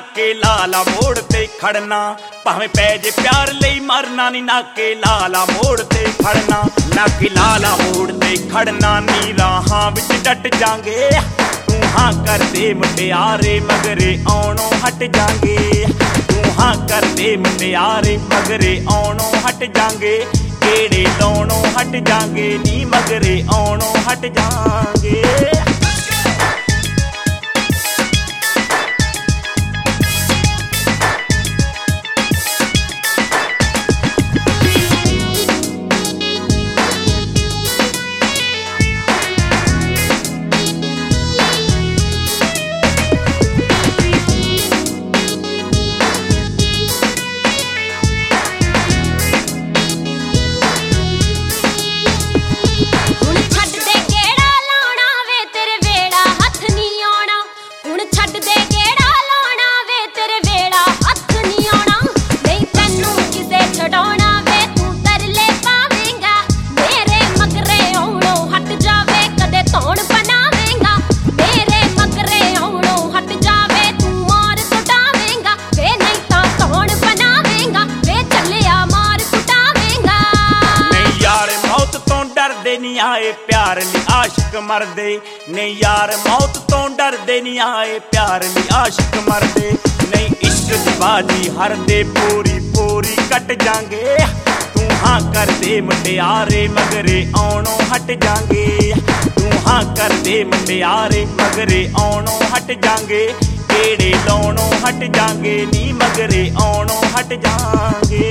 नाके लाला मोड़ ते खड़ना भावें पै जे प्यार लई मरना नी नाके लाला मोड़ ते खड़ना नाके लाला मोड़ ते खड़ना नी राहां विच डट जांगे तू हां कर दे मुटियारे मगरे आउणों हट जांगे तू हां कर दे मुटियारे मगरे आउणों हट जांगे केड़े लाउणों हट जांगे नी मगरे आउणों हट जांगे नहीं आए प्यार ली आशिक मरदे नहीं यार मौत तो डरदे नहीं आए प्यार ली आशिक मरदे नहीं इश्क दी बाजी हर दे पूरी पूरी कट जांगे तू हां कर दे मुटियारे मगरे आउणों हट जांगे तू हां कर दे मुटियारे मगरे आउणों हट जांगे केड़े लाउणों हट जांगे नी मगरे आउणों हट जांगे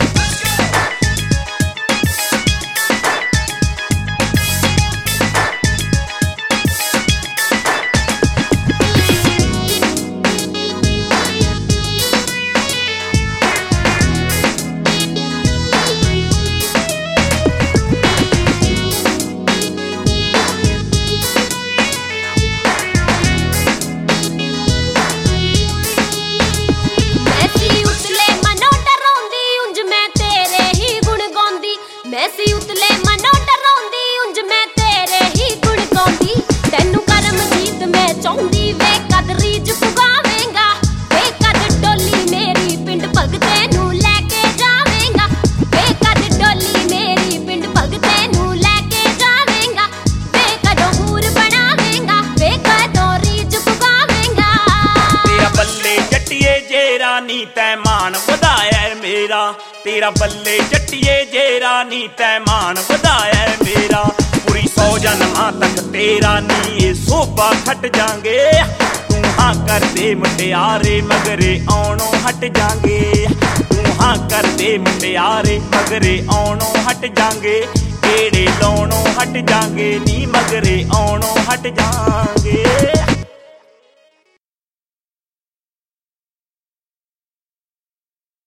मैसी उतले मनो डराउंदी उंज मैं तेरे ही गुण गाउंदी तैनू करमजीत मैं चाहुंदी वे कद रीज पुगावेंगा वे कद डोली मेरी पिंड भगते नू लेके जावेंगा वे कद डोली मेरी पिंड भगते नू लेके जावेंगा वे कदों हूर बनावेंगा वे कदों रीज पुगावेंगा तेरा बल्ले जट्टिए जेरा नी तै मान वधाया मेरा तेरा बल्ले जट्टिए जेरा नी तै मान वधाया मेरा पूरी 100 जन्मां तक तेरा नी ये सोभा खट जांगे तू हां कर दे मुटियारे मगरे आउणों हट जांगे तू हां कर दे मुटियारे मगरे आउणों हट जांगे केड़े लाउणों हट जांगे नी मगरे आउणों हट जांगे।